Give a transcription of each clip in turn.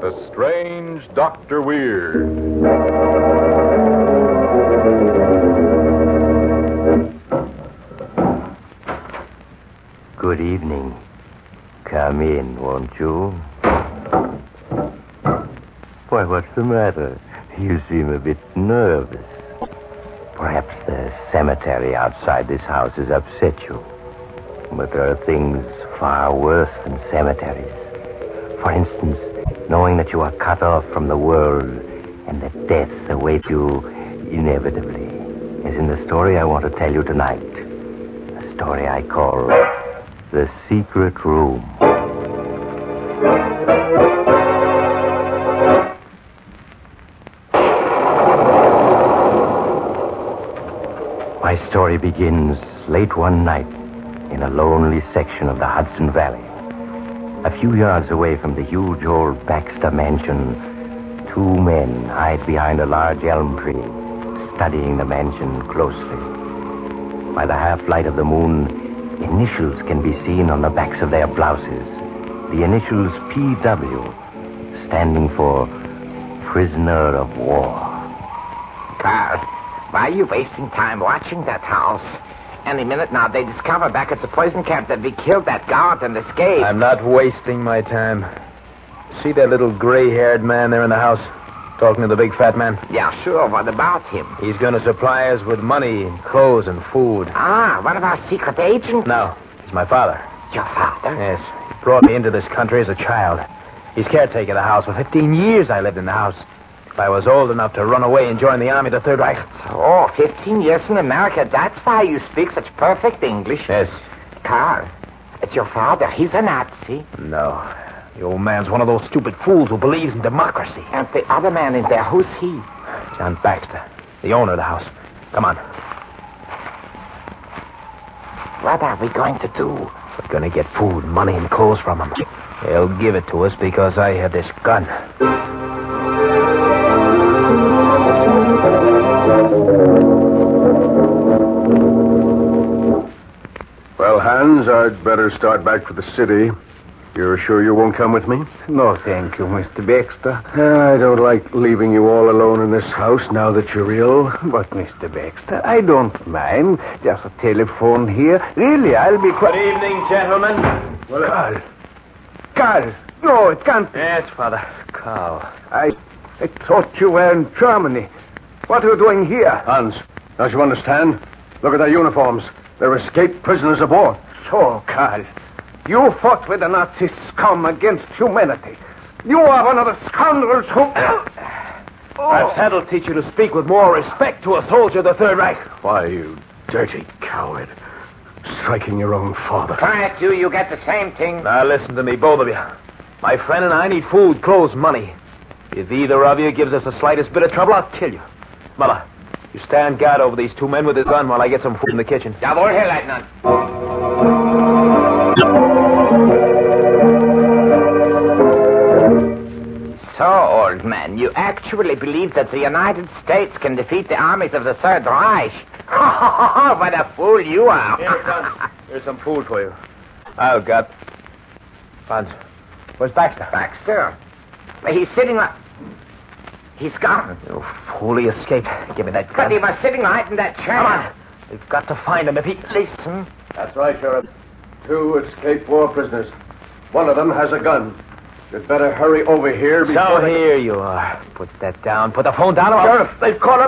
The Strange Dr. Weird. Good evening. Come in, won't you? Why, what's the matter? You seem a bit nervous. Perhaps the cemetery outside this house has upset you. But there are things far worse than cemeteries. For instance, knowing that you are cut off from the world and that death awaits you inevitably. As in the story I want to tell you tonight. A story I call The Secret Room. My story begins late one night in a lonely section of the Hudson Valley. A few yards away from the huge old Baxter mansion, two men hide behind a large elm tree, studying the mansion closely. By the half-light of the moon, initials can be seen on the backs of their blouses. The initials PW, standing for Prisoner of War. Carl, why are you wasting time watching that house? Any minute now, they discover back at the prison camp that we killed that guard and escaped. I'm not wasting my time. See that little gray-haired man there in the house, talking to the big fat man? Yeah, sure. What about him? He's going to supply us with money, and clothes, and food. Ah, one of our secret agents? No, he's my father. Your father? Yes, he brought me into this country as a child. He's caretaker of the house. For 15 years I lived in the house. If I was old enough to run away and join the army, the Third Reich. Oh, 15 years in America. That's why you speak such perfect English. Yes. Carl, it's your father. He's a Nazi. No. The old man's one of those stupid fools who believes in democracy. And the other man in there, who's he? John Baxter, the owner of the house. Come on. What are we going to do? We're going to get food, money, and clothes from him. He'll give it to us because I have this gun. Well, Hans, I'd better start back for the city. You're sure you won't come with me? No, thank you, Mr. Baxter. I don't like leaving you all alone in this house now that you're ill. But, Mr. Baxter, I don't mind. There's a telephone here. Really, I'll be quite... Good evening, gentlemen. Well, Carl. No, it can't be. Yes, Father. Carl. I thought you were in Germany. What are you doing here? Hans, don't you understand? Look at their uniforms. They're escaped prisoners of war. So, Carl, you fought with the Nazi scum against humanity. You are one of the scoundrels who... Perhaps that'll teach you to speak with more respect to a soldier of the Third Reich. Why, you dirty coward. Striking your own father. Quiet, you get the same thing. Now, listen to me, both of you. My friend and I need food, clothes, money. If either of you gives us the slightest bit of trouble, I'll kill you. Muller, you stand guard over these two men with his gun while I get some food in the kitchen. Jawohl, Herr Leutnant. So, old man, you actually believe that the United States can defeat the armies of the Third Reich? What a fool you are. Here, son. Here's some food for you. I'll got. Franz, where's Baxter? Baxter? He's sitting like... He's gone. You fool, he escaped. Give me that gun. But he was sitting right in that chair. Come on. We've got to find him if he... Listen. That's right, Sheriff. 2 escaped war prisoners. One of them has a gun. You'd better hurry over here before... So here you are. Put that down. Put the phone down. Sheriff, they've caught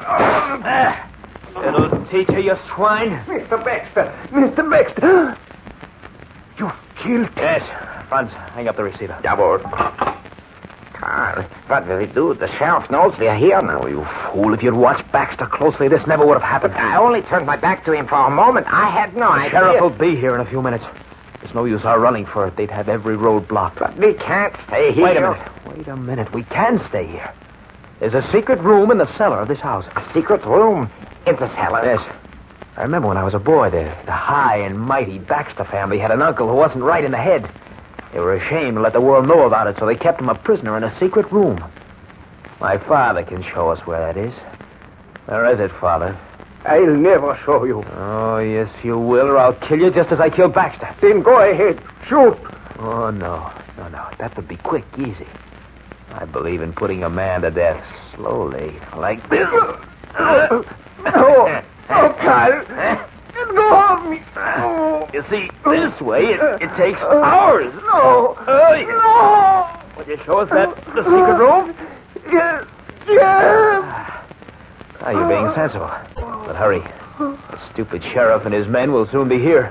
him. It'll teach you, you swine. Mr. Baxter! Mr. Baxter! You killed... Yes. Franz, hang up the receiver. Jawohl. Carl, what will we do? The sheriff knows we are here now. Oh, you fool. If you'd watched Baxter closely, this never would have happened. I only turned my back to him for a moment. I had no idea. The sheriff will be here in a few minutes. There's no use our running for it. They'd have every road blocked. But we can't stay here. Wait a minute. We can stay here. There's a secret room in the cellar of this house. A secret room in the cellar? Yes. I remember when I was a boy, the high and mighty Baxter family had an uncle who wasn't right in the head. They were ashamed to let the world know about it, so they kept him a prisoner in a secret room. My father can show us where that is. Where is it, Father? I'll never show you. Oh, yes, you will, or I'll kill you just as I killed Baxter. Then go ahead. Shoot. Oh, no. That would be quick, easy. I believe in putting a man to death slowly, like this. No, Carl. Let go of me. You see, this way, it takes hours. No. No. Will you show us the secret room? Yes. Yes. Now you're being sensible. But hurry. The stupid sheriff and his men will soon be here.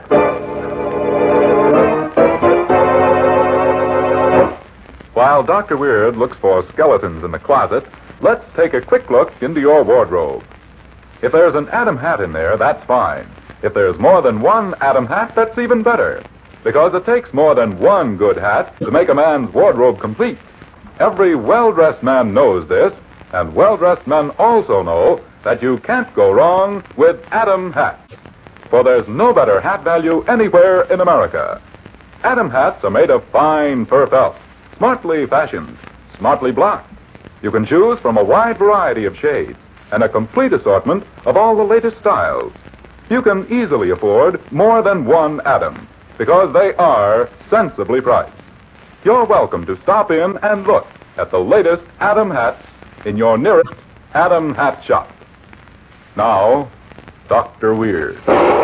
While Dr. Weird looks for skeletons in the closet, let's take a quick look into your wardrobe. If there's an Adam hat in there, that's fine. If there's more than one Adam hat, that's even better. Because it takes more than one good hat to make a man's wardrobe complete. Every well-dressed man knows this, and well-dressed men also know that you can't go wrong with Adam hats. For there's no better hat value anywhere in America. Adam hats are made of fine fur felt, smartly fashioned, smartly blocked. You can choose from a wide variety of shades and a complete assortment of all the latest styles. You can easily afford more than one Adam because they are sensibly priced. You're welcome to stop in and look at the latest Adam hats in your nearest Adam hat shop. Now, Dr. Weird.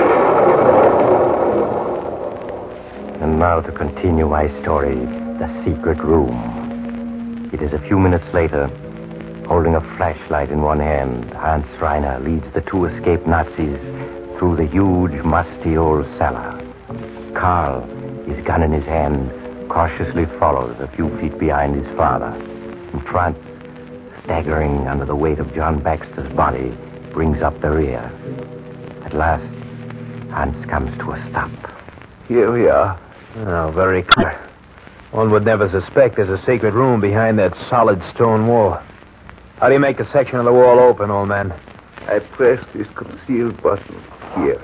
And now to continue my story, The Secret Room. It is a few minutes later. Holding a flashlight in one hand, Hans Reiner leads the two escaped Nazis through the huge, musty old cellar. Carl, his gun in his hand, cautiously follows a few feet behind his father. And Franz, staggering under the weight of John Baxter's body, brings up the rear. At last, Hans comes to a stop. Here we are. Oh, very clear. One would never suspect there's a secret room behind that solid stone wall. How do you make the section of the wall open, old man? I press this concealed button here.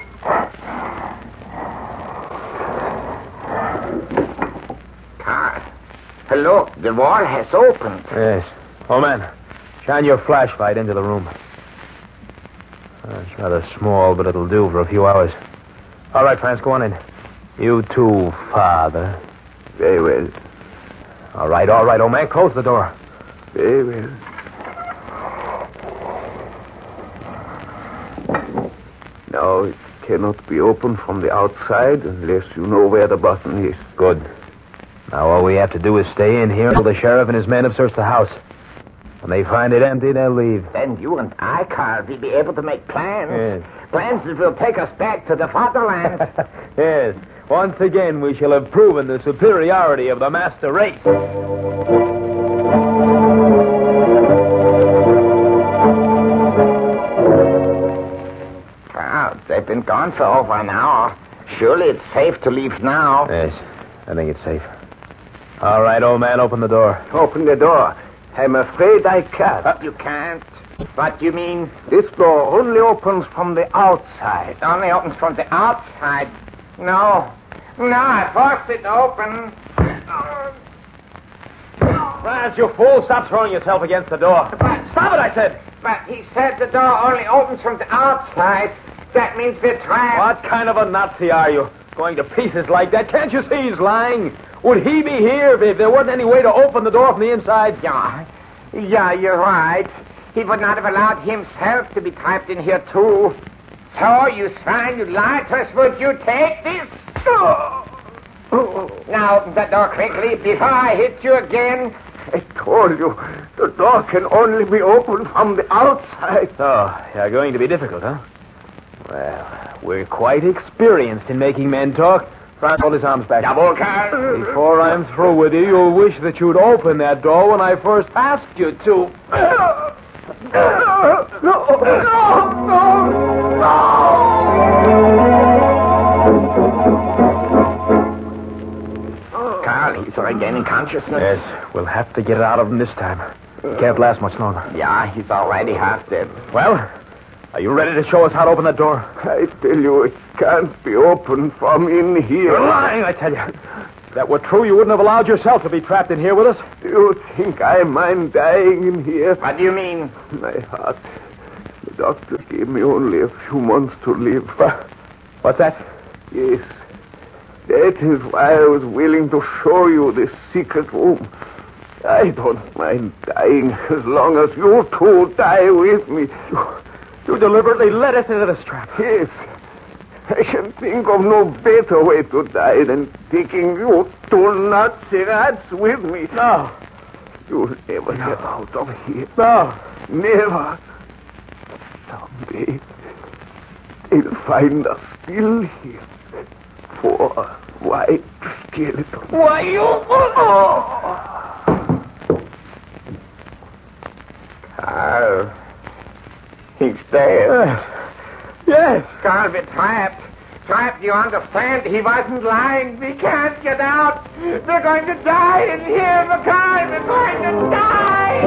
Carl, look, the wall has opened. Yes. Old man, shine your flashlight into the room. It's rather small, but it'll do for a few hours. All right, Franz, go on in. You too, Father. Very well. All right, old man. Close the door. Very well. Now, it cannot be opened from the outside unless you know where the button is. Good. Now, all we have to do is stay in here until the sheriff and his men have searched the house. When they find it empty, they'll leave. Then you and I, Carl, will be able to make plans. Yes. Plans that will take us back to the fatherland. Yes. Once again, we shall have proven the superiority of the master race. Well, they've been gone for over an hour. Surely it's safe to leave now. Yes, I think it's safe. All right, old man, open the door. Open the door. I'm afraid I can't. You can't? What do you mean? This door only opens from the outside. It only opens from the outside. No, I forced it open. Franz, you fool, stop throwing yourself against the door. Stop it, I said. But he said the door only opens from the outside. That means we're trapped. What kind of a Nazi are you? Going to pieces like that? Can't you see he's lying? Would he be here if there wasn't any way to open the door from the inside? Yeah, you're right. He would not have allowed himself to be trapped in here, too. So, you swine, you lied to us. Would you take this? Now, the door quickly before I hit you again. I told you, the door can only be opened from the outside. Oh, you're going to be difficult, huh? Well, we're quite experienced in making men talk. Franz, hold his arms back. Double, Carl. Before I'm through with you, you'll wish that you'd open that door when I first asked you to. Carl, he's regaining consciousness. Yes, we'll have to get it out of him this time. He can't last much longer. Yeah, he's already half dead. Well, are you ready to show us how to open that door? I tell you, it can't be opened from in here. You're lying, I tell you. If that were true, you wouldn't have allowed yourself to be trapped in here with us. Do you think I mind dying in here? What do you mean? My heart. The doctor gave me only a few months to live. What's that? Yes. That is why I was willing to show you this secret room. I don't mind dying as long as you two die with me. You deliberately led us into this trap. Yes. I can think of no better way to die than taking you two Nazi rats with me. No. You'll never get out of here. No. Never. Someday, they'll find us still here. 4 white skeletons. Why, you... Carl. He's dead. Yes. Carl, we're trapped. Trapped, you understand? He wasn't lying. We can't get out. We're going to die in here, Carl. We're going to die.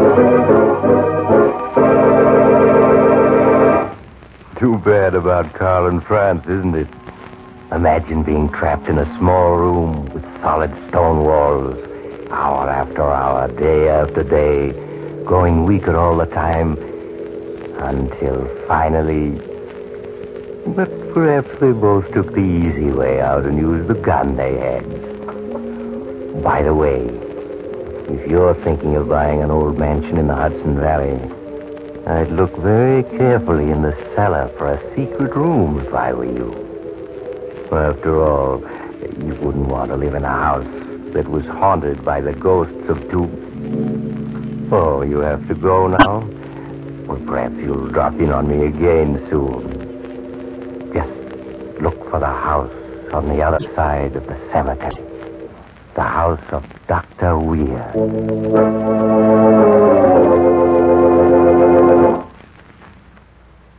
Too bad about Carl and France, isn't it? Imagine being trapped in a small room with solid stone walls, hour after hour, day after day, growing weaker all the time, until finally... But perhaps they both took the easy way out and used the gun they had. By the way, if you're thinking of buying an old mansion in the Hudson Valley, I'd look very carefully in the cellar for a secret room if I were you. After all, you wouldn't want to live in a house that was haunted by the ghosts of two... Oh, you have to go now? Well, perhaps you'll drop in on me again soon. Just look for the house on the other side of the cemetery. The house of Dr. Weir.